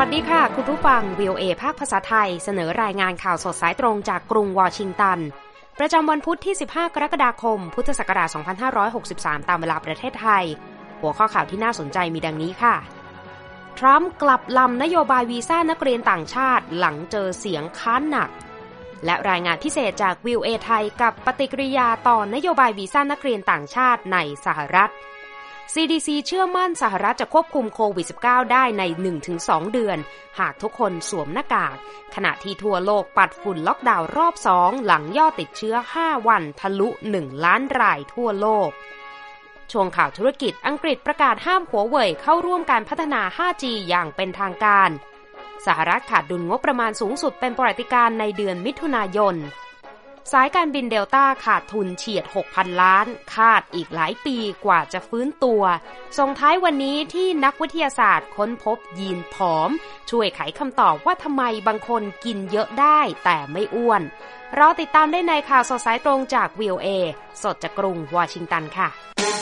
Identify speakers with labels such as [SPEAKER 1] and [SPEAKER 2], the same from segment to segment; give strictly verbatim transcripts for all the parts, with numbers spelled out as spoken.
[SPEAKER 1] สดีค่ะคุณผู้ฟัง วี โอ เอ ภาคภาษาไทยเสนอรายงานข่าวสดสายตรงจากกรุงวอชิงตันประจำวันพุธที่สิบห้ากรกฎาคมพุทธศักราชสองพันห้าร้อยหกสิบสามตามเวลาประเทศไทยหัวข้อข่าวที่น่าสนใจมีดังนี้ค่ะทรัมป์กลับลำนโยบายวีซ่านักเรียนต่างชาติหลังเจอเสียงค้านหนักและรายงานพิเศษจาก วี โอ เอ ไทยกับปฏิกิริยาต่อนโยบายวีซ่านักเรียนต่างชาติในสหรัฐซี ดี ซี เชื่อมั่นสหรัฐจะควบคุมโควิด สิบเก้า ได้ใน หนึ่งถึงสอง เดือนหากทุกคนสวมหน้ากากขณะที่ทั่วโลกปัดฝุ่นล็อกดาวน์รอบสองหลังยอดติดเชื้อห้าวันทะลุหนึ่งล้านรายทั่วโลกช่วงข่าวธุรกิจอังกฤษประกาศห้ามหัวเว่ยเข้าร่วมการพัฒนา ห้าจี อย่างเป็นทางการสหรัฐขาดดุลงบประมาณสูงสุดเป็นประวัติการณ์ในเดือนมิถุนายนสายการบินเดลต้าขาดทุนเฉียด หกพัน ล้านคาดอีกหลายปีกว่าจะฟื้นตัวส่งท้ายวันนี้ที่นักวิทยาศาสตร์ค้นพบยีนผอมช่วยไขคำตอบว่าทำไมบางคนกินเยอะได้แต่ไม่อ้วนรอติดตามได้ในข่าวสดสายตรงจาก วี โอ เอ สดจากกรุงวอชิงตันค่ะ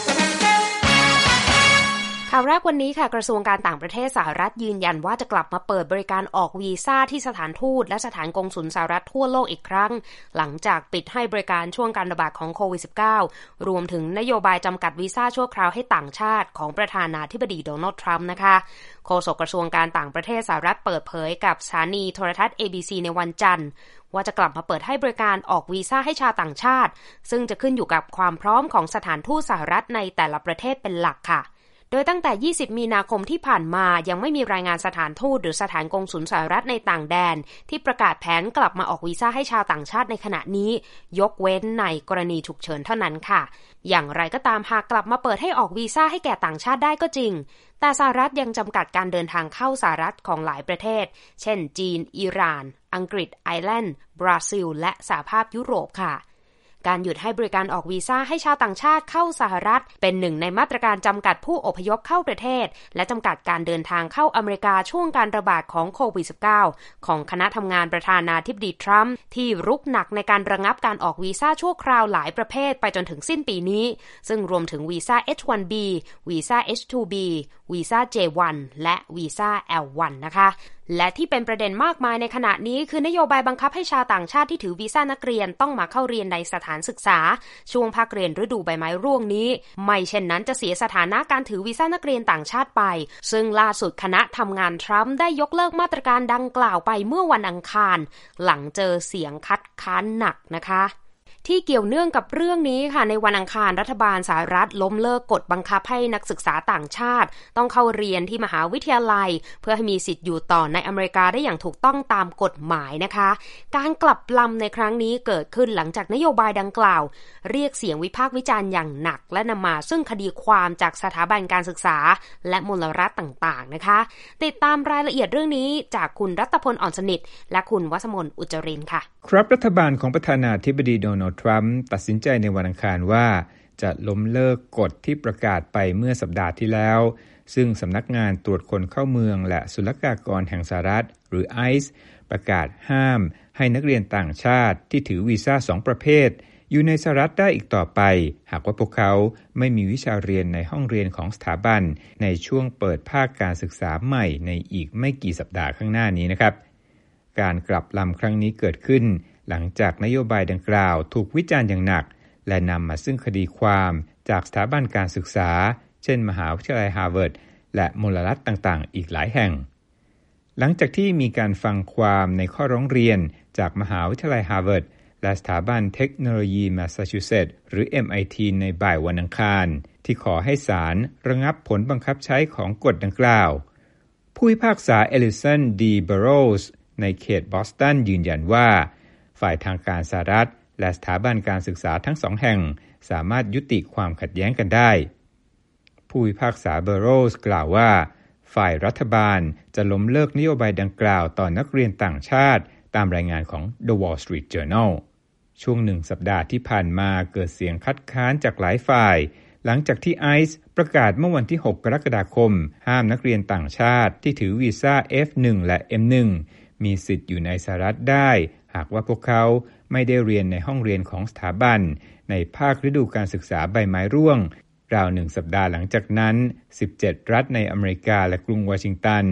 [SPEAKER 1] ข่าวแรกวันนี้ค่ะกระทรวงการต่างประเทศสหรัฐยืนยันว่าจะกลับมาเปิดบริการออกวีซ่าที่สถานทูตและสถานกงสุลสหรัฐทั่วโลกอีกครั้งหลังจากปิดให้บริการช่วงการระบาดของโควิด สิบเก้า รวมถึงนโยบายจำกัดวีซ่าชั่วคราวให้ต่างชาติของประธานาธิบดีโดนัลด์ทรัมป์นะคะโฆษกกระทรวงการต่างประเทศสหรัฐเปิดเผยกับสถานีโทรทัศน์ เอ บี ซี ในวันจันทร์ว่าจะกลับมาเปิดให้บริการออกวีซ่าให้ชาวต่างชาติซึ่งจะขึ้นอยู่กับความพร้อมของสถานทูตสหรัฐในแต่ละประเทศเป็นหลักค่ะโดยตั้งแต่ยี่สิบมีนาคมที่ผ่านมายังไม่มีรายงานสถานทูตหรือสถานกงสุลสหรัฐในต่างแดนที่ประกาศแผนกลับมาออกวีซ่าให้ชาวต่างชาติในขณะนี้ยกเว้นในกรณีฉุกเฉินเท่านั้นค่ะอย่างไรก็ตามหากกลับมาเปิดให้ออกวีซ่าให้แก่ต่างชาติได้ก็จริงแต่สหรัฐยังจำกัดการเดินทางเข้าสหรัฐของหลายประเทศเช่นจีนอิหร่านอังกฤษไอร์แลนด์บราซิลและสหภาพยุโรปค่ะการหยุดให้บริการออกวีซ่าให้ชาวต่างชาติเข้าสหรัฐเป็นหนึ่งในมาตรการจำกัดผู้อพยพเข้าประเทศและจำกัดการเดินทางเข้าอเมริกาช่วงการระบาดของโควิด สิบเก้า ของคณะทำงานประธานาธิบดีทรัมป์ที่รุกหนักในการระงับการออกวีซ่าชั่วคราวหลายประเภทไปจนถึงสิ้นปีนี้ซึ่งรวมถึงวีซ่า เอช วัน บี วีซ่า เอช ทู บี วีซ่า เจ วัน และวีซ่า แอล วัน นะคะและที่เป็นประเด็นมากมายในขณะนี้คือนโยบายบังคับให้ชาวต่างชาติที่ถือวีซ่านักเรียนต้องมาเข้าเรียนในสถานศึกษาช่วงภาคเรียนฤดูใบไม้ร่วงนี้ไม่เช่นนั้นจะเสียสถานะการถือวีซ่านักเรียนต่างชาติไปซึ่งล่าสุดคณะทำงานทรัมป์ได้ยกเลิกมาตรการดังกล่าวไปเมื่อวันอังคารหลังเจอเสียงคัดค้านหนักนะคะที่เกี่ยวเนื่องกับเรื่องนี้ค่ะในวันอังคารรัฐบาลสหรัฐล้มเลิกกฎบังคับให้นักศึกษาต่างชาติต้องเข้าเรียนที่มหาวิทยาลัยเพื่อให้มีสิทธิ์อยู่ต่อในอเมริกาได้อย่างถูกต้องตามกฎหมายนะคะการกลับลำในครั้งนี้เกิดขึ้นหลังจากนโยบายดังกล่าวเรียกเสียงวิพากษ์วิจารณ์อย่างหนักและนำมาซึ่งคดีความจากสถาบันการศึกษาและมลรัฐต่างๆนะคะติดตามรายละเอียดเรื่องนี้จากคุณรัตพลอ่อนสนิทและคุณวสมนอุจจรินค่ะ
[SPEAKER 2] ครับรัฐบาลของประธานาธิบดีโดนัลด์ทรัมป์ตัดสินใจในวันอังคารว่าจะล้มเลิกกฎที่ประกาศไปเมื่อสัปดาห์ที่แล้วซึ่งสำนักงานตรวจคนเข้าเมืองและศุลกากรแห่งสหรัฐหรือ ไอ ซี อี ประกาศห้ามให้นักเรียนต่างชาติที่ถือวีซ่าสองประเภทอยู่ในสหรัฐได้อีกต่อไปหากว่าพวกเขาไม่มีวิชาเรียนในห้องเรียนของสถาบันในช่วงเปิดภาคการศึกษาใหม่ในอีกไม่กี่สัปดาห์ข้างหน้านี้นะครับการกลับลำครั้งนี้เกิดขึ้นหลังจากนโยบายดังกล่าวถูกวิจารณ์อย่างหนักและนำมาซึ่งคดีความจากสถาบันการศึกษาเช่นมหาวิทยาลัยฮาร์วาร์ดและมลรัฐต่างๆอีกหลายแห่งหลังจากที่มีการฟังความในข้อร้องเรียนจากมหาวิทยาลัยฮาร์วาร์ดและสถาบันเทคโนโลยีแมสซาชูเซตส์หรือ เอ็ม ไอ ที ในบ่ายวันอังคารที่ขอให้ศาลระงับผลบังคับใช้ของกฎดังกล่าวผู้พิพากษาเอลิสัน ดี บาโรสในเขตบอสตันยืนยันว่าฝ่ายทางการสหรัฐและสถาบันการศึกษาทั้งสองแห่งสามารถยุติความขัดแย้งกันได้ผู้พิพากษาเบอโรสกล่าวว่าฝ่ายรัฐบาลจะล้มเลิกนโยบายดังกล่าวต่อนักเรียนต่างชาติตามรายงานของ The Wall Street Journal ช่วงหนึ่งสัปดาห์ที่ผ่านมาเกิดเสียงคัดค้านจากหลายฝ่ายหลังจากที่ ไอ ซี อี ประกาศเมื่อวันที่หกกรกฎาคมห้ามนักเรียนต่างชาติที่ถือวีซ่า เอฟ หนึ่ง และ เอ็ม หนึ่ง มีสิทธิ์อยู่ในสหรัฐได้หากว่าพวกเขาไม่ได้เรียนในห้องเรียนของสถาบันในภาคฤดูการศึกษาใบไม้ร่วงราวหนึ่งสัปดาห์หลังจากนั้นสิบเจ็ดรัฐในอเมริกาและกรุงวอชิงตัน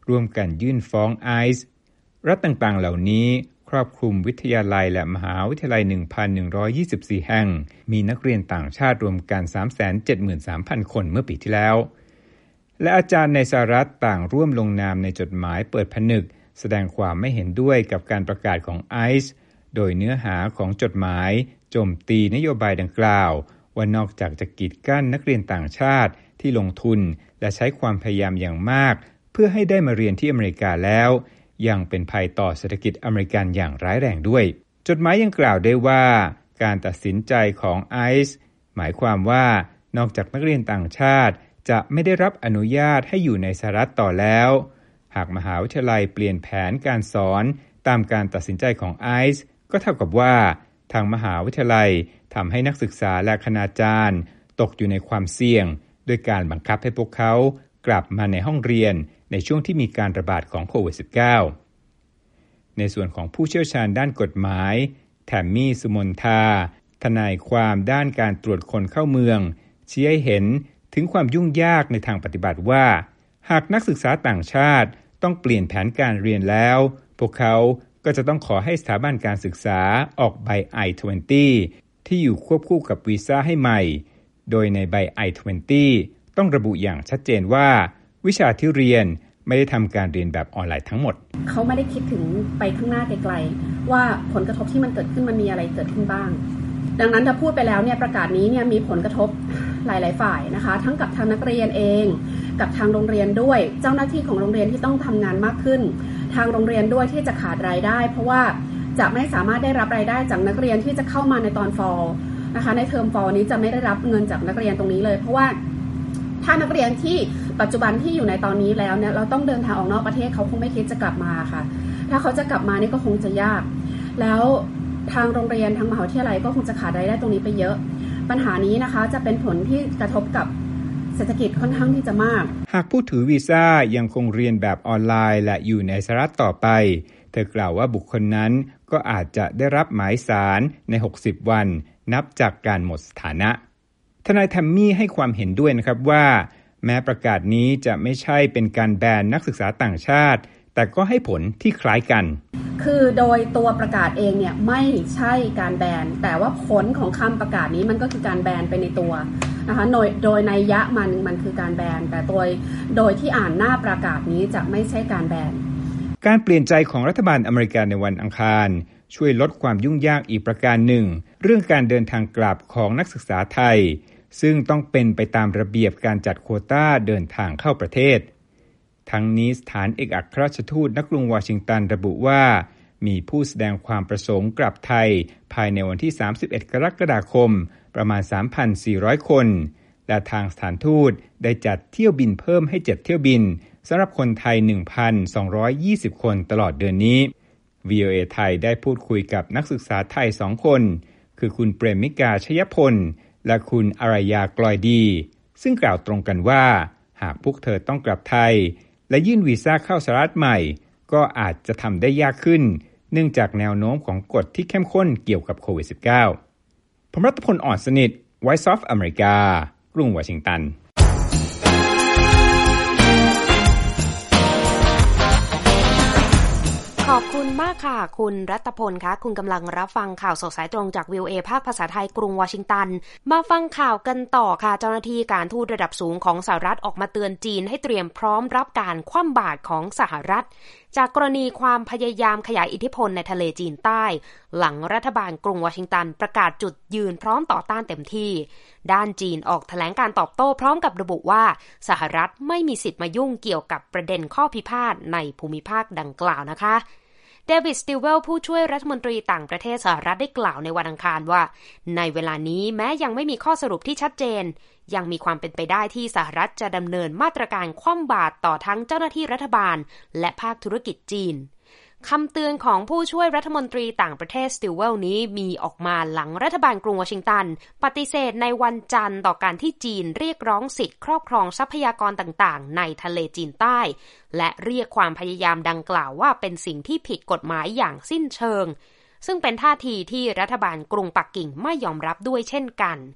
[SPEAKER 2] ร่วมกันยื่นฟ้องไอซ์รัฐต่างๆเหล่านี้ครอบคลุมวิทยาลัยและมหาวิทยาลัย หนึ่งพันหนึ่งร้อยยี่สิบสี่ แห่งมีนักเรียนต่างชาติรวมกัน สามแสนเจ็ดหมื่นสามพัน คนเมื่อปีที่แล้วและอาจารย์ในสหรัฐต่างร่วมลงนามในจดหมายเปิดผนึกแสดงความไม่เห็นด้วยกับการประกาศของไอซ์โดยเนื้อหาของจดหมายโจมตีนโยบายดังกล่าวว่านอกจากจะกีดกั้นนักเรียนต่างชาติที่ลงทุนและใช้ความพยายามอย่างมากเพื่อให้ได้มาเรียนที่อเมริกาแล้วยังเป็นภัยต่อเศรษฐกิจอเมริกันอย่างร้ายแรงด้วยจดหมายยังกล่าวได้ว่าการตัดสินใจของไอซ์หมายความว่านอกจากนักเรียนต่างชาติจะไม่ได้รับอนุญาตให้อยู่ในสหรัฐต่อแล้วหากมหาวิทยาลัยเปลี่ยนแผนการสอนตามการตัดสินใจของไอซ์ก็เท่ากับว่าทางมหาวิทยาลัยทำให้นักศึกษาและคณาจารย์ตกอยู่ในความเสี่ยงด้วยการบังคับให้พวกเขากลับมาในห้องเรียนในช่วงที่มีการระบาดของโควิด สิบเก้า ในส่วนของผู้เชี่ยวชาญด้านกฎหมายแทมมี่สุมนทาทนายความด้านการตรวจคนเข้าเมืองชี้ให้เห็นถึงความยุ่งยากในทางปฏิบัติว่าหากนักศึกษาต่างชาติต้องเปลี่ยนแผนการเรียนแล้วพวกเขาก็จะต้องขอให้สถาบันการศึกษาออกใบ ไอ ยี่สิบ ที่อยู่ควบคู่กับวีซ่าให้ใหม่โดยในใบ ไอ ยี่สิบ ต้องระบุอย่างชัดเจนว่าวิชาที่เรียนไม่ได้ทำการเรียนแบบออนไลน์ทั้งหมด
[SPEAKER 3] เขาไม่ได้คิดถึงไปข้างหน้าไกลๆว่าผลกระทบที่มันเกิดขึ้นมันมีอะไรเกิดขึ้นบ้างดังนั้นถ้าพูดไปแล้วเนี่ยประกาศนี้เนี่ยมีผลกระทบหลายๆฝ่ายนะคะทั้งกับทางนักเรียนเองกับทางโรงเรียนด้วยเจ้าหน้าที่ของโรงเรียนที่ต้องทำงานมากขึ้นทางโรงเรียนด้วยที่จะขาดรายได้เพราะว่าจะไม่สามารถได้รับรายได้จากนักเรียนที่จะเข้ามาในตอนฟอลนะคะในเทอมฟอลนี้จะไม่ได้รับเงินจากนักเรียนตรงนี้เลยเพราะว่าถ้านักเรียนที่ปัจจุบันที่อยู่ในตอนนี้แล้วเนี่ยเราต้องเดินทางออกนอกประเทศเขาคงไม่คิดจะกลับมาค่ะถ้าเขาจะกลับมานี่ก็คงจะยากแล้วทางโรงเรียนทางมหาวิทยาลัยก็คงจะขาดรายได้ตรงนี้ไปเยอะปัญหานี้นะคะจะเป็นผลที่กระทบกับเศรษฐกิจค่อนข้างที่จะมาก
[SPEAKER 2] หากผู้ถือวีซ่ายังคงเรียนแบบออนไลน์และอยู่ในสหรัฐต่อไปเธอกล่าวว่าบุคคลนั้นก็อาจจะได้รับหมายสารในหกสิบวันนับจากการหมดสถานะทนายแทมมี่ให้ความเห็นด้วยนะครับว่าแม้ประกาศนี้จะไม่ใช่เป็นการแบนนักศึกษาต่างชาติแต่ก็ให้ผลที่คล้ายกัน
[SPEAKER 3] คือโดยตัวประกาศเองเนี่ยไม่ใช่การแบนแต่ว่าผลของคำประกาศนี้มันก็คือการแบนไปในตัวนะคะโดยโดยนัยยะมันมันคือการแบนแต่โดยโดยที่อ่านหน้าประกาศนี้จะไม่ใช่การแบน
[SPEAKER 2] การเปลี่ยนใจของรัฐบาลอเมริกาในวันอังคารช่วยลดความยุ่งยากอีกประการหนึ่งเรื่องการเดินทางกลับของนักศึกษาไทยซึ่งต้องเป็นไปตามระเบียบการจัดโควต้าเดินทางเข้าประเทศทั้งนี้สถานเอกอัครราชทูตณกรุงวอชิงตันระบุว่ามีผู้แสดงความประสงค์กลับไทยภายในวันที่สามสิบเอ็ดกรกฎาคมประมาณ สามพันสี่ร้อย คนและทางสถานทูตได้จัดเที่ยวบินเพิ่มให้เจ็ดเที่ยวบินสำหรับคนไทย หนึ่งพันสองร้อยยี่สิบ คนตลอดเดือนนี้ วี โอ เอ ไทยได้พูดคุยกับนักศึกษาไทยสองคนคือคุณเปรมิกาชยพลและคุณอารยากลอยดีซึ่งกล่าวตรงกันว่าหากพวกเธอต้องกลับไทยและยื่นวีซ่าเข้าสหรัฐใหม่ก็อาจจะทำได้ยากขึ้นเนื่องจากแนวโน้มของกฎที่เข้มข้นเกี่ยวกับโควิด สิบเก้า ผมรัตพล อ่อนสนิท Voice of America กรุงวอชิงตัน
[SPEAKER 1] ขอบคุณมากค่ะคุณรัตพลคะคุณกำลังรับฟังข่าวสดสายตรงจาก วี โอ เอ ภาคภาษาไทยกรุงวอชิงตันมาฟังข่าวกันต่อค่ะเจ้าหน้าที่การทูตระดับสูงของสหรัฐออกมาเตือนจีนให้เตรียมพร้อมรับการคว่ำบาตรของสหรัฐจากกรณีความพยายามขยายอิทธิพลในทะเลจีนใต้หลังรัฐบาลกรุงวอชิงตันประกาศจุดยืนพร้อมต่อต้านเต็มที่ด้านจีนออกแถลงการตอบโต้พร้อมกับระบุว่าสหรัฐไม่มีสิทธิ์มายุ่งเกี่ยวกับประเด็นข้อพิพาทในภูมิภาคดังกล่าวนะคะเดวิด สติลเวลผู้ช่วยรัฐมนตรีต่างประเทศสหรัฐได้กล่าวในวันอังคารว่าในเวลานี้แม้ยังไม่มีข้อสรุปที่ชัดเจนยังมีความเป็นไปได้ที่สหรัฐจะดำเนินมาตรการคว่ำบาตรต่อทั้งเจ้าหน้าที่รัฐบาลและภาคธุรกิจจีนคำเตือนของผู้ช่วยรัฐมนตรีต่างประเทศสติลเวลนี้มีออกมาหลังรัฐบาลกรุงวอชิงตันปฏิเสธในวันจันทร์ต่อการที่จีนเรียกร้องสิทธิ์ครอบครองทรัพยากรต่างๆในทะเลจีนใต้และเรียกความพยายามดังกล่าวว่าเป็นสิ่งที่ผิดกฎหมายอย่างสิ้นเชิงซึ่งเป็นท่าทีที่รัฐบาลกรุงปักกิ่งไม่ยอมรับด้วยเช่นกัน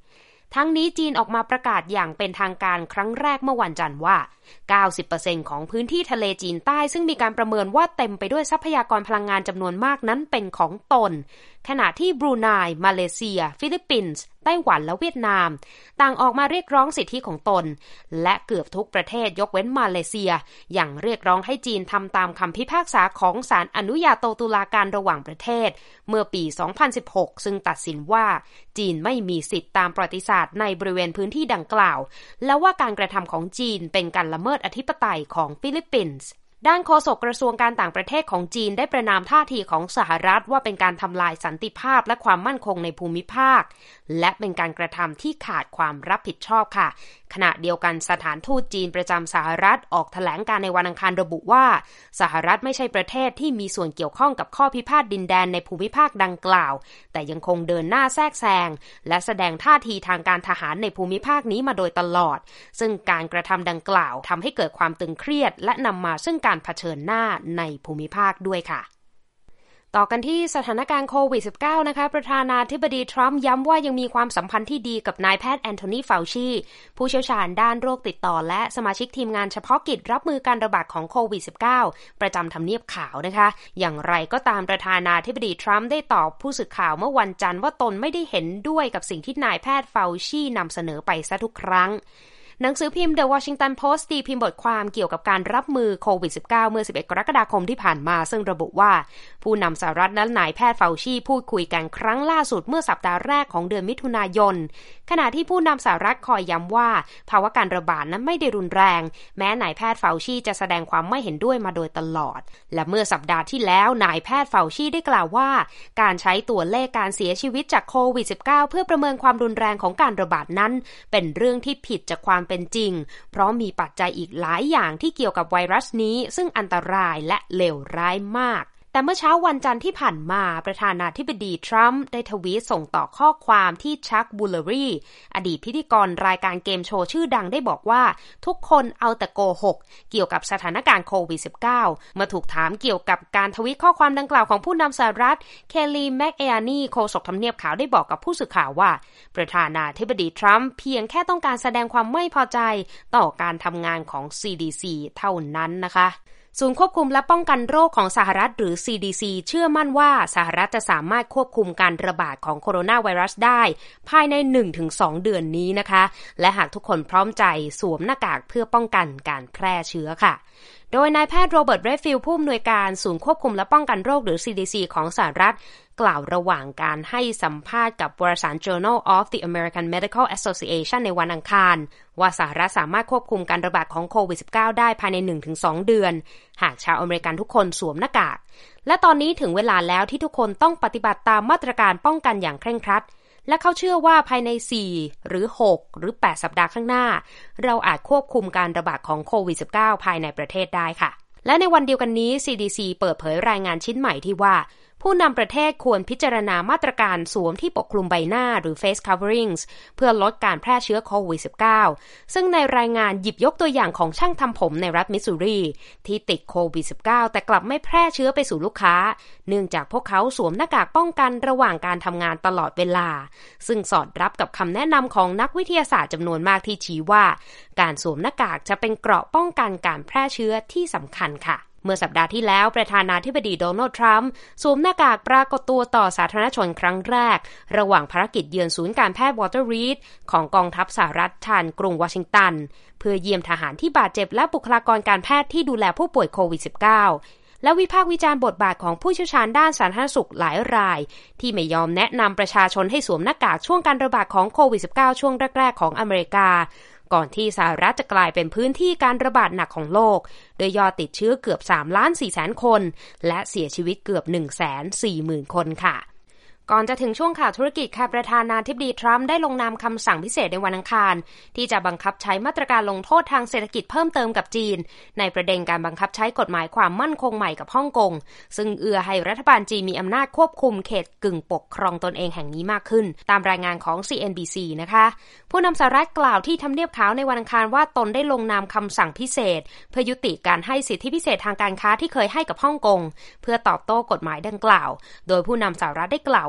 [SPEAKER 1] ทั้งนี้จีนออกมาประกาศอย่างเป็นทางการครั้งแรกเมื่อวันจันทร์ว่า เก้าสิบเปอร์เซ็นต์ ของพื้นที่ทะเลจีนใต้ซึ่งมีการประเมินว่าเต็มไปด้วยทรัพยากรพลังงานจำนวนมากนั้นเป็นของตนขณะที่บรูไนมาเลเซียฟิลิปปินส์ไต้หวันและเวียดนามต่างออกมาเรียกร้องสิทธิของตนและเกือบทุกประเทศยกเว้นมาเลเซียอย่างเรียกร้องให้จีนทำตามคำพิพากษาของศาลอนุญาโตตุลาการระหว่างประเทศเมื่อปี สองพันสิบหก ซึ่งตัดสินว่าจีนไม่มีสิทธิตามประวัติศาสตร์ในบริเวณพื้นที่ดังกล่าวและว่าการกระทำของจีนเป็นการละเมิดอธิปไตยของฟิลิปปินส์ด้านโฆษกกระทรวงการต่างประเทศของจีนได้ประณามท่าทีของสหรัฐว่าเป็นการทำลายสันติภาพและความมั่นคงในภูมิภาคและเป็นการกระทำที่ขาดความรับผิดชอบค่ะขณะเดียวกันสถานทูตจีนประจำสหรัฐออกแถลงการในวันอังคารระบุว่าสหรัฐไม่ใช่ประเทศที่มีส่วนเกี่ยวข้องกับข้อพิพาทดินแดนในภูมิภาคดังกล่าวแต่ยังคงเดินหน้าแทรกแซงและแสดงท่าทีทางการทหารในภูมิภาคนี้มาโดยตลอดซึ่งการกระทำดังกล่าวทำให้เกิดความตึงเครียดและนำมาซึ่งการเผชิญหน้าในภูมิภาคด้วยค่ะต่อกันที่สถานการณ์โควิด สิบเก้า นะคะประธานาธิบดีทรัมป์ย้ำว่ายังมีความสัมพันธ์ที่ดีกับนายแพทย์แอนโทนี ฟาวชีผู้เชี่ยวชาญด้านโรคติดต่อและสมาชิกทีมงานเฉพาะกิจรับมือการระบาดของโควิด สิบเก้า ประจำทำเนียบขาวนะคะอย่างไรก็ตามประธานาธิบดีทรัมป์ได้ตอบผู้สื่อข่าวเมื่อวันจันทร์ว่าตนไม่ได้เห็นด้วยกับสิ่งที่นายแพทย์ฟาวชีนำเสนอไปซะทุกครั้งหนังสือพิมพ์ The Washington Post ตีพิมพ์บทความเกี่ยวกับการรับมือโควิด สิบเก้า เมื่อ สิบเอ็ด กรกฎาคมที่ผ่านมาซึ่งระบุว่าผู้นำสหรัฐและนายแพทย์ฟาวชีพูดคุยกันครั้งล่าสุดเมื่อสัปดาห์แรกของเดือนมิถุนายนขณะที่ผู้นำสหรัฐคอยย้ำว่าภาวะการระบาดนั้นไม่ได้รุนแรงแม้นายแพทย์ฟาวชีจะแสดงความไม่เห็นด้วยมาโดยตลอดและเมื่อสัปดาห์ที่แล้วนายแพทย์ฟาวชีได้กล่าวว่าการใช้ตัวเลขการเสียชีวิตจากโควิด สิบเก้า เพื่อประเมินความรุนแรงของการระบาดนั้นเป็นเรื่องที่ผิดจากความเป็นจริงเพราะมีปัจจัยอีกหลายอย่างที่เกี่ยวกับไวรัสนี้ซึ่งอันตรายและเลวร้ายมากแต่เมื่อเช้าวันจันทร์ที่ผ่านมาประธานาธิบดีทรัมป์ได้ทวีตส่งต่อข้อความที่ชักบูลเลอรี่อดีตพิธีกรรายการเกมโชว์ชื่อดังได้บอกว่าทุกคนเอาแต่โกหกเกี่ยวกับสถานการณ์โควิด สิบเก้า เมื่อถูกถามเกี่ยวกับการทวีตข้อความดังกล่าวของผู้นำสหรัฐเคลลีแมคเออานีโฆษกทำเนียบขาวได้บอกกับผู้สื่อข่าวว่าประธานาธิบดีทรัมป์เพียงแค่ต้องการแสดงความไม่พอใจต่อการทำงานของ ซี ดี ซี เท่านั้นนะคะศูนย์ควบคุมและป้องกันโรคของสหรัฐหรือ ซี ดี ซี เชื่อมั่นว่าสหรัฐจะสามารถควบคุมการระบาดของโคโรนาไวรัสได้ภายใน หนึ่งถึงสอง เดือนนี้นะคะและหากทุกคนพร้อมใจสวมหน้ากากเพื่อป้องกันการแพร่เชื้อค่ะโดยนายแพทย์โรเบิร์ต เรดฟิลด์ผู้อำนวยการศูนย์ควบคุมและป้องกันโรคหรือ ซี ดี ซี ของสหรัฐกล่าวระหว่างการให้สัมภาษณ์กับวารสาร Journal of the American Medical Association ในวันอังคารว่าสหรัฐสามารถควบคุมการระบาดของโควิด สิบเก้า ได้ภายใน หนึ่งถึงสอง เดือนหากชาวอเมริกันทุกคนสวมหน้ากากและตอนนี้ถึงเวลาแล้วที่ทุกคนต้องปฏิบัติตามมาตรการป้องกันอย่างเคร่งครัดและเขาเชื่อว่าภายในสี่หรือหกหรือแปดสัปดาห์ข้างหน้าเราอาจควบคุมการระบาดของโควิด สิบเก้า ภายในประเทศได้ค่ะและในวันเดียวกันนี้ ซี ดี ซี เปิดเผยรายงานชิ้นใหม่ที่ว่าผู้นำประเทศควรพิจารณามาตรการสวมที่ปกคลุมใบหน้าหรือ face coverings เพื่อลดการแพร่เชื้อโควิด สิบเก้า ซึ่งในรายงานหยิบยกตัวอย่างของช่างทำผมในรัฐมิสซูรีที่ติดโควิด สิบเก้า แต่กลับไม่แพร่เชื้อไปสู่ลูกค้าเนื่องจากพวกเขาสวมหน้ากากป้องกันระหว่างการทำงานตลอดเวลาซึ่งสอดรับกับคำแนะนำของนักวิทยาศาสตร์จำนวนมากที่ชี้ว่าการสวมหน้ากากจะเป็นเกราะป้องกันการแพร่เชื้อที่สำคัญค่ะเมื่อสัปดาห์ที่แล้วประธานาธิบดีโดนัลด์ทรัมป์สวมหน้ากากปรากฏตัวต่อสาธารณชนครั้งแรกระหว่างภารกิจเยือนศูนย์การแพทย์วอเตอร์รีดของกองทัพสหรัฐชานกรุงวอชิงตันเพื่อเยี่ยมทหารที่บาดเจ็บและบุคลากรการแพทย์ที่ดูแลผู้ป่วยโควิด สิบเก้า และวิพากษ์วิจารณ์บทบาทของผู้เชี่ยวชาญด้านสาธารณสุขหลายรายที่ไม่ยอมแนะนำประชาชนให้สวมหน้ากากช่วงการระบาดของโควิด สิบเก้า ช่วงแรกๆของอเมริกาก่อนที่สหรัฐจะกลายเป็นพื้นที่การระบาดหนักของโลกโดยยอดติดเชื้อเกือบ สามล้านสี่แสน คนและเสียชีวิตเกือบ หนึ่งแสนสี่หมื่น คนค่ะก่อนจะถึงช่วงข่าวธุรกิจค่ะประธานาธิบดีทรัมป์ได้ลงนามคำสั่งพิเศษในวันอังคารที่จะบังคับใช้มาตรการลงโทษทางเศรษฐกิจเพิ่มเติมกับจีนในประเด็นการบังคับใช้กฎหมายความมั่นคงใหม่กับฮ่องกงซึ่งเอื้อให้รัฐบาลจีนมีอำนาจควบคุมเขตกึ่งปกครองตนเองแห่งนี้มากขึ้นตามรายงานของ ซี เอ็น บี ซี นะคะผู้นำสหรัฐกล่าวที่ทำเนียบขาวในวันอังคารว่าตนได้ลงนามคำสั่งพิเศษเพื่อยุติการให้สิทธิพิเศษทางการค้าที่เคยให้กับฮ่องกงเพื่อตอบโต้กฎหมายดังกล่าวโดยผู้นำสหรัฐได้กล่าว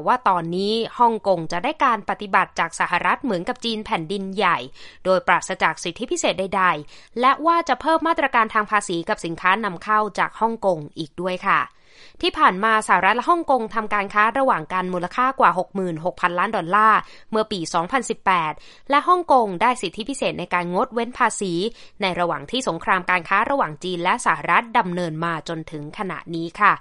[SPEAKER 1] ว่าตอนนี้ฮ่องกงจะได้การปฏิบัติจากสหรัฐเหมือนกับจีนแผ่นดินใหญ่โดยปราศจากสิทธิพิเศษใดๆและว่าจะเพิ่มมาตรการทางภาษีกับสินค้านำเข้าจากฮ่องกงอีกด้วยค่ะที่ผ่านมาสหรัฐและฮ่องกงทำการค้าระหว่างกันมูลค่ากว่า หกหมื่นหกพัน ล้านดอลลาร์เมื่อปี สองพันสิบแปด และฮ่องกงได้สิทธิพิเศษในการงดเว้นภาษีในระหว่างที่สงครามการค้าระหว่างจีนและสหรัฐดำเนินมาจนถึงขณะนี้ค่ะ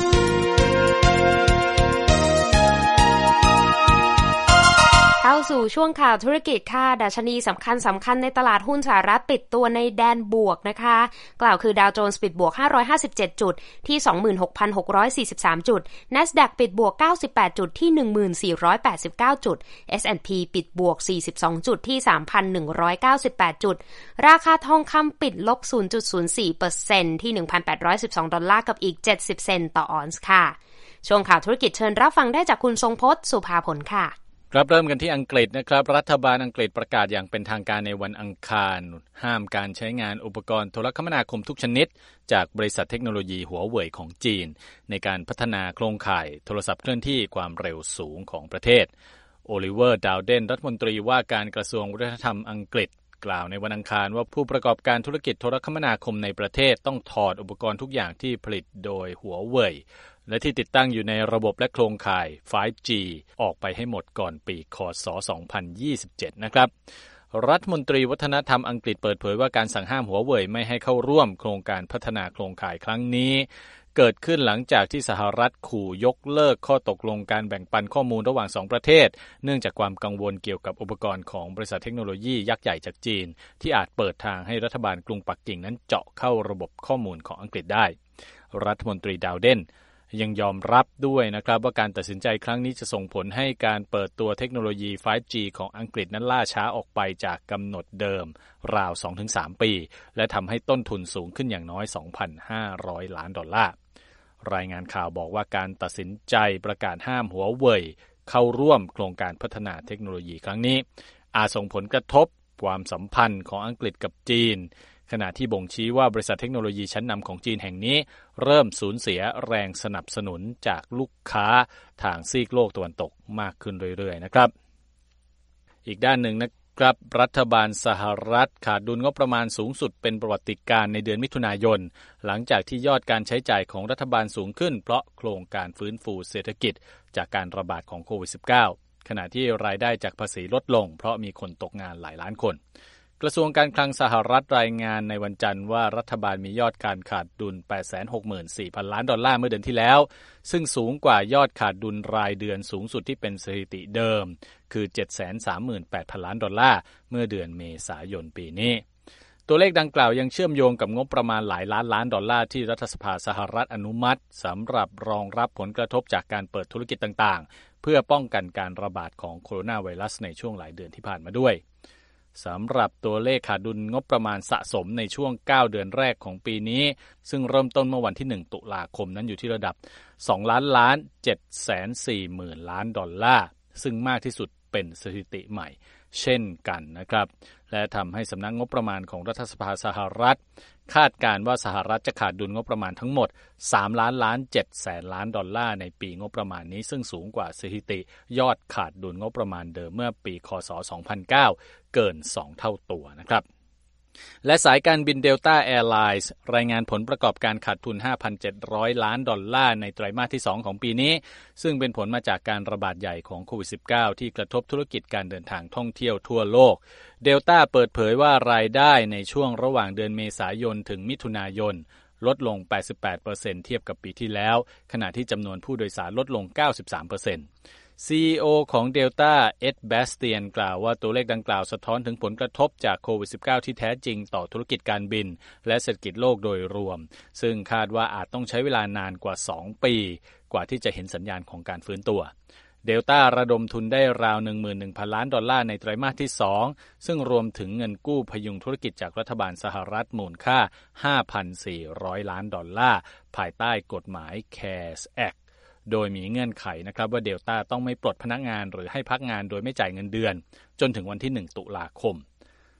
[SPEAKER 1] เข้าสู่ช่วงข่าวธุรกิจค่ะดัชนีสำคัญสำคัญในตลาดหุ้นสหรัฐปิดตัวในแดนบวกนะคะกล่าวคือดาวโจนส์ปิดบวกห้าร้อยห้าสิบเจ็ดจุดที่ สองหมื่นหกพันหกร้อยสี่สิบสาม จุด NASDAQ ปิดบวกเก้าสิบแปดจุดที่ หนึ่งหมื่นสี่ร้อยแปดสิบเก้า จุด เอส แอนด์ พี ปิดบวกสี่สิบสองจุดที่ สามพันหนึ่งร้อยเก้าสิบแปด จุดราคาทองคำปิดลบ ศูนย์จุดศูนย์สี่เปอร์เซ็นต์ ที่ หนึ่งพันแปดร้อยสิบสองดอลลาร์กับอีกเจ็ดสิบเซนต์ต่อออนซ์ค่ะช่วงข่าวธุรกิจเชิญรับฟังได้จากคุณทรงพจน์สุภาผลค่ะ
[SPEAKER 4] ครับเริ่มกันที่อังกฤษนะครับรัฐบาลอังกฤษประกาศอย่างเป็นทางการในวันอังคารห้ามการใช้งานอุปกรณ์โทรคมนาคมทุกชนิดจากบริษัทเทคโนโลยีหัวเว่ยของจีนในการพัฒนาโครงข่ายโทรศัพท์เคลื่อนที่ความเร็วสูงของประเทศโอลิเวอร์ดาวเดนรัฐมนตรีว่าการกระทรวงวัฒนธรรมอังกฤษกล่าวในวันอังคารว่าผู้ประกอบการธุรกิจโทรคมนาคมในประเทศต้องถอดอุปกรณ์ทุกอย่างที่ผลิตโดยหัวเว่ยและที่ติดตั้งอยู่ในระบบและโครงข่าย ไฟว์จี ออกไปให้หมดก่อนปีค.ศ. สองพันยี่สิบเจ็ดนะครับรัฐมนตรีวัฒนธรรมอังกฤษเปิดเผยว่าการสั่งห้ามหัวเว่ยไม่ให้เข้าร่วมโครงการพัฒนาโครงข่ายครั้งนี้เกิดขึ้นหลังจากที่สหรัฐขู่ยกเลิกข้อตกลงการแบ่งปันข้อมูลระหว่างสองประเทศเนื่องจากความกังวลเกี่ยวกับอุปกรณ์ของบริษัทเทคโนโลยียักษ์ใหญ่จากจีนที่อาจเปิดทางให้รัฐบาลกรุงปักกิ่งนั้นเจาะเข้าระบบข้อมูลของอังกฤษได้รัฐมนตรีดาวเดนยังยอมรับด้วยนะครับว่าการตัดสินใจครั้งนี้จะส่งผลให้การเปิดตัวเทคโนโลยี ไฟว์จี ของอังกฤษนั้นล่าช้าออกไปจากกำหนดเดิมราว สองถึงสาม ปีและทำให้ต้นทุนสูงขึ้นอย่างน้อย สองพันห้าร้อย ล้านดอลลาร์รายงานข่าวบอกว่าการตัดสินใจประกาศห้ามหัวเว่ยเข้าร่วมโครงการพัฒนาเทคโนโลยีครั้งนี้อาจส่งผลกระทบความสัมพันธ์ของอังกฤษกับจีนขณะที่บ่งชี้ว่าบริษัทเทคโนโลยีชั้นนำของจีนแห่งนี้เริ่มสูญเสียแรงสนับสนุนจากลูกค้าทางซีกโลกตะวันตกมากขึ้นเรื่อยๆนะครับอีกด้านหนึ่งนะครับรัฐบาลสหรัฐขาดดุลงบประมาณสูงสุดเป็นประวัติการณ์ในเดือนมิถุนายนหลังจากที่ยอดการใช้จ่ายของรัฐบาลสูงขึ้นเพราะโครงการฟื้นฟูเศรษฐกิจจากการระบาดของโควิด สิบเก้า ขณะที่รายได้จากภาษีลดลงเพราะมีคนตกงานหลายล้านคนกระทรวงการคลังสหรัฐรายงานในวันจันทร์ว่ารัฐบาลมียอดการขาดดุล แปดแสนหกหมื่นสี่พัน ล้านดอลลาร์เมื่อเดือนที่แล้วซึ่งสูงกว่ายอดขาดดุลรายเดือนสูงสุดที่เป็นสถิติเดิมคือ เจ็ดแสนสามหมื่นแปดพัน ล้านดอลลาร์เมื่อเดือนเมษายนปีนี้ตัวเลขดังกล่าวยังเชื่อมโยงกับงบประมาณหลายล้านล้านดอลลาร์ที่รัฐสภาสหรัฐอนุมัติสำหรับรองรับผลกระทบจากการเปิดธุรกิจต่างๆเพื่อป้องกันการระบาดของโคโรนาไวรัสในช่วงหลายเดือนที่ผ่านมาด้วยสำหรับตัวเลขขาดดุลงบประมาณสะสมในช่วงเก้าเดือนแรกของปีนี้ซึ่งเริ่มต้นเมื่อวันที่หนึ่งตุลาคมนั้นอยู่ที่ระดับสองล้านล้าน เจ็ดแสนสี่หมื่น ล้านดอลลาร์ซึ่งมากที่สุดเป็นสถิติใหม่เช่นกันนะครับและทำให้สำนักงบประมาณของรัฐสภาสหรัฐคาดการณ์ว่าสหรัฐจะขาดดุลงบประมาณทั้งหมดสามล้านล้าน เจ็ดแสน ล้านดอลลาร์ในปีงบประมาณนี้ซึ่งสูงกว่าสถิติยอดขาดดุลงบประมาณเดิมเมื่อปีค.ศ. สองพันเก้าเกินสองเท่าตัวนะครับและสายการบิน Delta Airlines รายงานผลประกอบการขาดทุน ห้าพันเจ็ดร้อย ล้านดอลลาร์ในไตรมาสที่สองของปีนี้ซึ่งเป็นผลมาจากการระบาดใหญ่ของโควิด สิบเก้า ที่กระทบธุรกิจการเดินทางท่องเที่ยวทั่วโลก Delta เปิดเผยว่ารายได้ในช่วงระหว่างเดือนเมษายนถึงมิถุนายนลดลง แปดสิบแปดเปอร์เซ็นต์ เทียบกับปีที่แล้วขณะที่จำนวนผู้โดยสารลดลง เก้าสิบสามเปอร์เซ็นต์ซี อี โอ ของ Delta เอ็ด แบสเตียนกล่าวว่าตัวเลขดังกล่าวสะท้อนถึงผลกระทบจากโควิด สิบเก้า ที่แท้จริงต่อธุรกิจการบินและเศรษฐกิจโลกโดยรวมซึ่งคาดว่าอาจต้องใช้เวลานานกว่าสองปีกว่าที่จะเห็นสัญญาณของการฟื้นตัว Delta ระดมทุนได้ราว หนึ่งหมื่นหนึ่งพัน ล้านดอลลาร์ในไตรมาสที่สองซึ่งรวมถึงเงินกู้พยุงธุรกิจจากรัฐบาลสหรัฐมูลค่า ห้าพันสี่ร้อย ล้านดอลลาร์ภายใต้กฎหมาย แคร์ส แอคต์โดยมีเงื่อนไขนะครับว่า Delta ต้องไม่ปลดพนักงานหรือให้พักงานโดยไม่จ่ายเงินเดือนจนถึงวันที่หนึ่งตุลาคม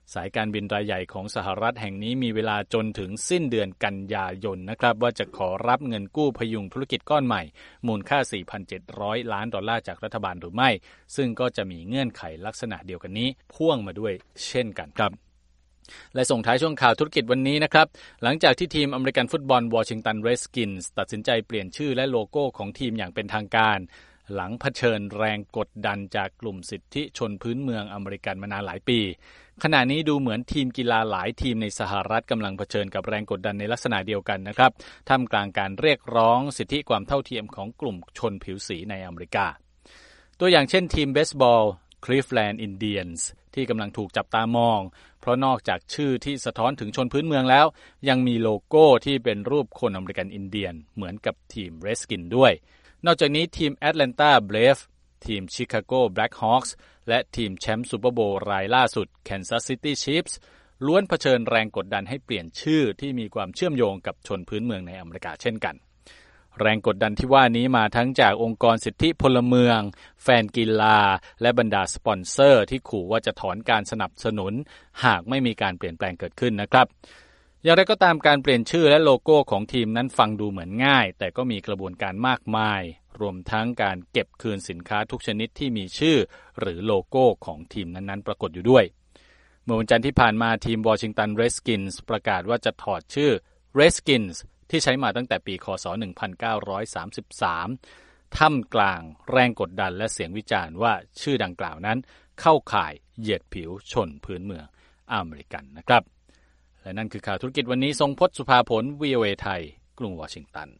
[SPEAKER 4] สายการบินรายใหญ่ของสหรัฐแห่งนี้มีเวลาจนถึงสิ้นเดือนกันยายนนะครับว่าจะขอรับเงินกู้พยุงธุรกิจก้อนใหม่มูลค่า สี่พันเจ็ดร้อย ล้านดอลลาร์จากรัฐบาลหรือไม่ซึ่งก็จะมีเงื่อนไขลักษณะเดียวกันนี้พ่วงมาด้วยเช่นกันครับและส่งท้ายช่วงข่าวธุรกิจวันนี้นะครับหลังจากที่ทีมอเมริกันฟุตบอลวอชิงตันเรดสกินส์ตัดสินใจเปลี่ยนชื่อและโลโก้ของทีมอย่างเป็นทางการหลังเผชิญแรงกดดันจากกลุ่มสิทธิชนพื้นเมืองอเมริกันมานานหลายปีขณะนี้ดูเหมือนทีมกีฬาหลายทีมในสหรัฐกำลังเผชิญกับแรงกดดันในลักษณะเดียวกันนะครับท่ามกลางการเรียกร้องสิทธิความเท่าเทียมของกลุ่มชนผิวสีในอเมริกาตัวอย่างเช่นทีมเบสบอล Cleveland Indians ที่กำลังถูกจับตามองเพราะนอกจากชื่อที่สะท้อนถึงชนพื้นเมืองแล้วยังมีโลโก้ที่เป็นรูปคนอเมริกันอินเดียนเหมือนกับทีม Redskins ด้วยนอกจากนี้ทีม Atlanta Braves ทีม Chicago Blackhawks และทีมแชมป์ซูเปอร์โบว์รายล่าสุด Kansas City Chiefs ล้วนเผชิญแรงกดดันให้เปลี่ยนชื่อที่มีความเชื่อมโยงกับชนพื้นเมืองในอเมริกาเช่นกันแรงกดดันที่ว่านี้มาทั้งจากองค์กรสิทธิพลเมืองแฟนกีฬาและบรรดาสปอนเซอร์ที่ขู่ว่าจะถอนการสนับสนุนหากไม่มีการเปลี่ยนแปลงเกิดขึ้นนะครับอย่างไรก็ตามการเปลี่ยนชื่อและโลโก้ของทีมนั้นฟังดูเหมือนง่ายแต่ก็มีกระบวนการมากมายรวมทั้งการเก็บคืนสินค้าทุกชนิดที่มีชื่อหรือโลโก้ของทีมนั้นๆปรากฏอยู่ด้วยเมื่อวันจันทร์ที่ผ่านมาทีมวอชิงตันเรดสกินส์ประกาศว่าจะถอดชื่อ Redskins ที่ใช้มาตั้งแต่ปีคศหนึ่งพันเก้าร้อยสามสิบสามท่ามกลางแรงกดดันและเสียงวิจารณ์ว่าชื่อดังกล่าวนั้นเข้าข่ายเหยียดผิวชนพื้นเมืองอเมริกันนะครับและนั่นคือข่าวธุรกิจวันนี้ทรงพจน์สุภาผล วี โอ เอ ไทยกรุงวอชิงตัน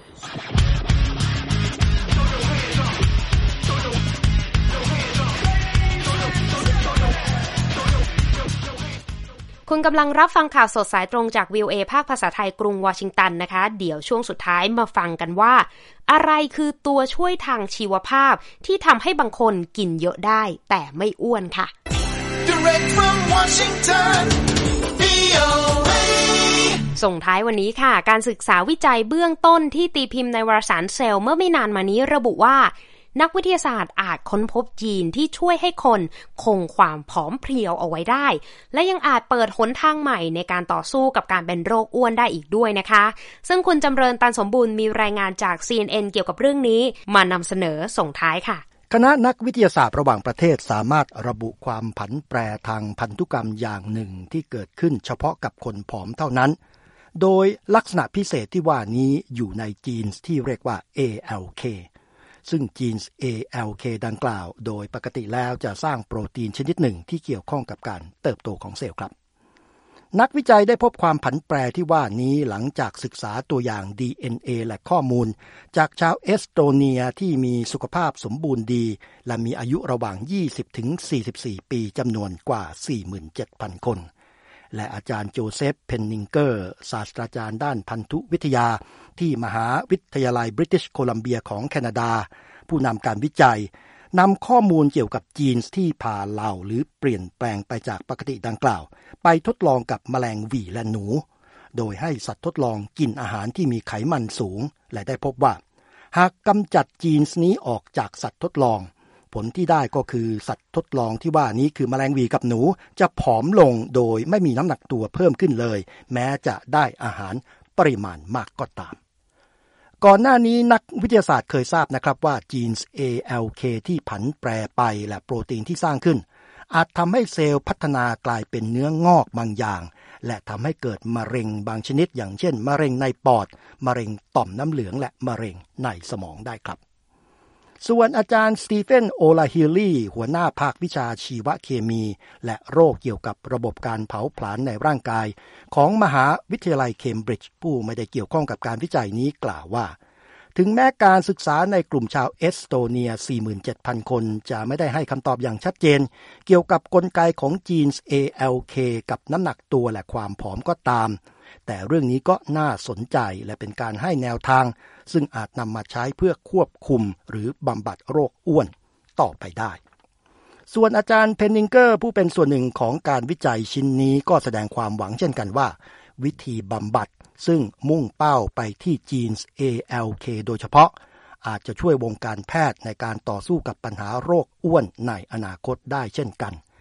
[SPEAKER 1] คุณกำลังรับฟังข่าวสดสายตรงจาก วี โอ เอ ภาคภาษาไทยกรุงวอชิงตันนะคะเดี๋ยวช่วงสุดท้ายมาฟังกันว่าอะไรคือตัวช่วยทางชีวภาพที่ทำให้บางคนกินเยอะได้แต่ไม่อ้วนค่ะ Direct from Washington วี โอ เอ ส่งท้ายวันนี้ค่ะการศึกษาวิจัยเบื้องต้นที่ตีพิมพ์ในวารสารเซลล์เมื่อไม่นานมานี้ระบุว่านักวิทยาศาสตร์อาจค้นพบยีนที่ช่วยให้คนคงความผอมเพรียวเอาไว้ได้และยังอาจเปิดหนทางใหม่ในการต่อสู้กับการเป็นโรคอ้วนได้อีกด้วยนะคะซึ่งคุณจำเริญตันสมบูรณ์มีรายงานจาก ซี เอ็น เอ็น เกี่ยวกับเรื่องนี้มานำเสนอส่งท้ายค่ะ
[SPEAKER 5] คณะนักวิทยาศาสตร์ระหว่างประเทศสามารถระบุความผันแปรทางพันธุกรรมอย่างหนึ่งที่เกิดขึ้นเฉพาะกับคนผอมเท่านั้นโดยลักษณะพิเศษที่ว่านี้อยู่ในจีนที่เรียกว่า เอ แอล เค ซึ่งจีน เอ แอล เค ดังกล่าวโดยปกติแล้วจะสร้างโปรตีนชนิดหนึ่งที่เกี่ยวข้องกับการเติบโตของเซลล์ครับนักวิจัยได้พบความผันแปรที่ว่านี้หลังจากศึกษาตัวอย่าง ดี เอ็น เอ และข้อมูลจากชาวเอสโตเนียที่มีสุขภาพสมบูรณ์ดีและมีอายุระหว่าง ยี่สิบถึงสี่สิบสี่ ปีจำนวนกว่า สี่หมื่นเจ็ดพัน คนและอาจารย์โจเซฟเพนนิงเกอร์ศาสตราจารย์ด้านพันธุวิทยาที่มหาวิทยาลัยบริติชโคลัมเบียของแคนาดาผู้นำการวิจัยนำข้อมูลเกี่ยวกับยีนที่พาเหล่าหรือเปลี่ยนแปลงไปจากปกติดังกล่าวไปทดลองกับแมลงหวี่และหนูโดยให้สัตว์ทดลองกินอาหารที่มีไขมันสูงและได้พบว่าหากกำจัดยีนนี้ออกจากสัตว์ทดลองผลที่ได้ก็คือสัตว์ทดลองที่ว่านี้คือแมลงหวี่กับหนูจะผอมลงโดยไม่มีน้ำหนักตัวเพิ่มขึ้นเลยแม้จะได้อาหารปริมาณมากก็ตามก่อนหน้านี้นักวิทยาศาสตร์เคยทราบนะครับว่าจีน เอ แอล เค ที่ผันแปรไปและโปรตีนที่สร้างขึ้นอาจทำให้เซลล์พัฒนากลายเป็นเนื้องอกบางอย่างและทำให้เกิดมะเร็งบางชนิดอย่างเช่นมะเร็งในปอดมะเร็งต่อมน้ำเหลืองและมะเร็งในสมองได้ครับส่วนอาจารย์สตีเฟนโอลาฮิลลี่หัวหน้าภาควิชาชีวเคมีและโรคเกี่ยวกับระบบการเผาผลาญในร่างกายของมหาวิทยาลัยเคมบริดจ์ผู้ไม่ได้เกี่ยวข้องกับการวิจัยนี้กล่าวว่าถึงแม้การศึกษาในกลุ่มชาวเอสโตเนีย สี่หมื่นเจ็ดพัน คนจะไม่ได้ให้คำตอบอย่างชัดเจนเกี่ยวกับกลไกของจีน เอ แอล เค กับน้ำหนักตัวและความผอมก็ตามแต่เรื่องนี้ก็น่าสนใจและเป็นการให้แนวทางซึ่งอาจนำมาใช้เพื่อควบคุมหรือบำบัดโรคอ้วนต่อไปได้ส่วนอาจารย์เพนนิงเกอร์ผู้เป็นส่วนหนึ่งของการวิจัยชิ้นนี้ก็แสดงความหวังเช่นกันว่าวิธีบำบัดซึ่งมุ่งเป้าไปที่จีน เอ แอล เค โดยเฉพาะอาจจะช่วยวงการแพทย์ในการต่อสู้กับปัญหาโรคอ้วนในอนาคตได้เช่นกัน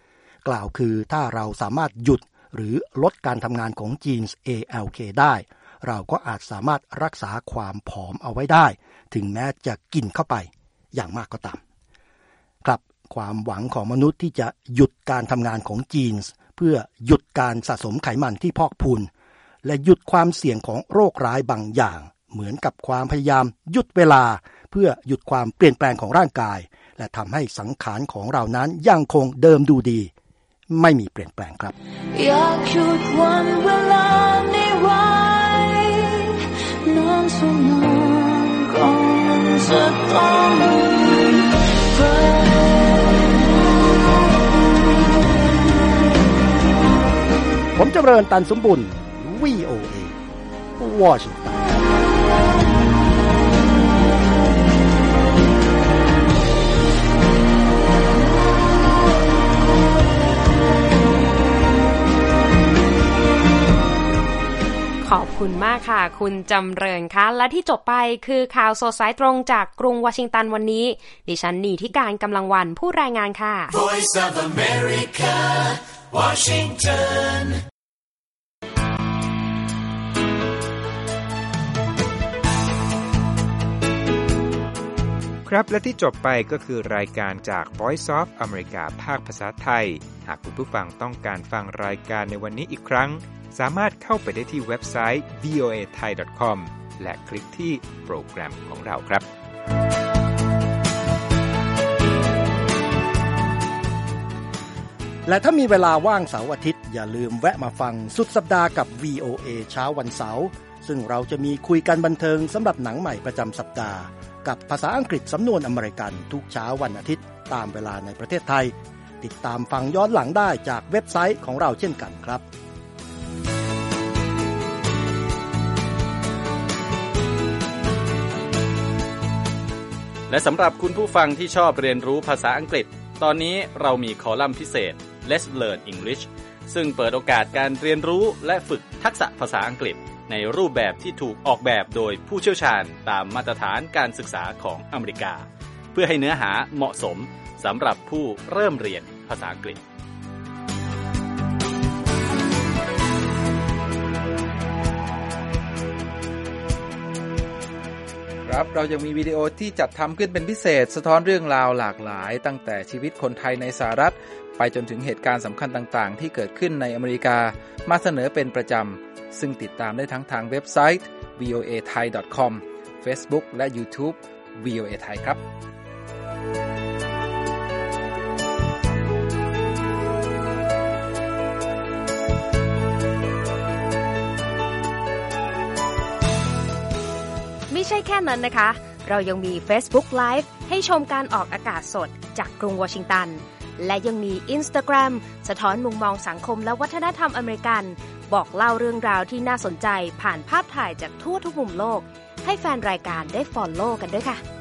[SPEAKER 5] กล่าวคือถ้าเราสามารถหยุดหรือลดการทำงานของจีน เอ แอล เค ได้เราก็อาจสามารถรักษาความผอมเอาไว้ได้ถึงแม้จะกินเข้าไปอย่างมากก็ตามครับความหวังของมนุษย์ที่จะหยุดการทำงานของจีนเพื่อหยุดการสะสมไขมันที่พอกพูนและหยุดความเสี่ยงของโรคร้ายบางอย่างเหมือนกับความพยายามหยุดเวลาเพื่อหยุดความเปลี่ยนแปลงของร่างกายและทำให้สังขารของเรานั้นยังคงเดิมดูดีไม่มีเปลี่ยนแปลงครับอยากหยุดวันเวลานี้ไว้นานสักนานก่อนจะต้องผมจำเริญตันสมบุญ วี โอ เอ วอชิงตัน
[SPEAKER 1] ขอบคุณมากค่ะคุณจำเริญคะและที่จบไปคือข่าวสดสายตรงจากกรุงวอชิงตันวันนี้ดิฉันนีธิการกำลังวันผู้รายงานค่ะ Voice of America Washington
[SPEAKER 2] ครับและที่จบไปก็คือรายการจาก Voice of America ภาคภาษาไทยหากคุณผู้ฟังต้องการฟังรายการในวันนี้อีกครั้งสามารถเข้าไปได้ที่เว็บไซต์ วี โอ เอ ไทย ดอท คอม และคลิกที่โปรแกรมของเราครับ
[SPEAKER 5] และถ้ามีเวลาว่างเสาร์อาทิตย์อย่าลืมแวะมาฟังสุดสัปดาห์กับ วี โอ เอ เช้าวันเสาร์ซึ่งเราจะมีคุยกันบันเทิงสำหรับหนังใหม่ประจำสัปดาห์กับภาษาอังกฤษสำนวนอเมริกันทุกเช้าวันอาทิตย์ตามเวลาในประเทศไทยติดตามฟังย้อนหลังได้จากเว็บไซต์ของเราเช่นกันครับ
[SPEAKER 4] และสำหรับคุณผู้ฟังที่ชอบเรียนรู้ภาษาอังกฤษตอนนี้เรามีคอลัมน์พิเศษ Let's Learn English ซึ่งเปิดโอกาสการเรียนรู้และฝึกทักษะภาษาอังกฤษในรูปแบบที่ถูกออกแบบโดยผู้เชี่ยวชาญตามมาตรฐานการศึกษาของอเมริกาเพื่อให้เนื้อหาเหมาะสมสำหรับผู้เริ่มเรียนภาษาอังกฤษ
[SPEAKER 2] ครับเรายังมีวิดีโอที่จัดทำขึ้นเป็นพิเศษสะท้อนเรื่องราวหลากหลายตั้งแต่ชีวิตคนไทยในสหรัฐไปจนถึงเหตุการณ์สำคัญต่างๆที่เกิดขึ้นในอเมริกามาเสนอเป็นประจำซึ่งติดตามได้ทั้งทางเว็บไซต์ วี โอ เอ ไทย ดอท คอม Facebook และ YouTube วี โอ เอ ไทยครับ
[SPEAKER 1] ไม่ใช่แค่นั้นนะคะเรายังมี Facebook Live ให้ชมการออกอากาศสดจากกรุงวอชิงตันและยังมี Instagram สะท้อนมุมมองสังคมและวัฒนธรรมอเมริกันบอกเล่าเรื่องราวที่น่าสนใจผ่านภาพถ่ายจากทั่วทุกมุมโลกให้แฟนรายการได้ follow กันด้วยค่ะ